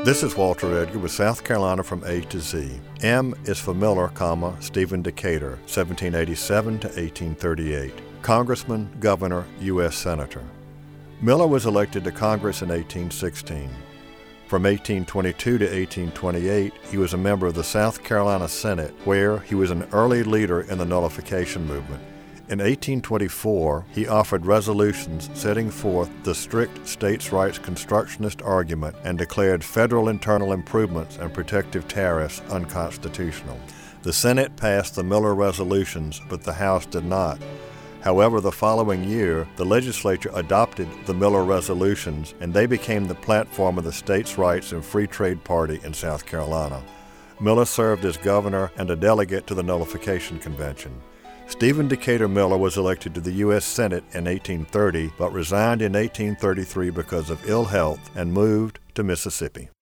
This is Walter Edgar with South Carolina from A to Z. M is for Miller, Stephen Decatur, 1787 to 1838. Congressman, Governor, U.S. Senator. Miller was elected to Congress in 1816. From 1822 to 1828, he was a member of the South Carolina Senate, where he was an early leader in the nullification movement. In 1824, he offered resolutions setting forth the strict states' rights constructionist argument and declared federal internal improvements and protective tariffs unconstitutional. The Senate passed the Miller resolutions, but the House did not. However, the following year, the legislature adopted the Miller resolutions, and they became the platform of the States' Rights and Free Trade Party in South Carolina. Miller served as governor and a delegate to the Nullification Convention. Stephen Decatur Miller was elected to the U.S. Senate in 1830, but resigned in 1833 because of ill health and moved to Mississippi.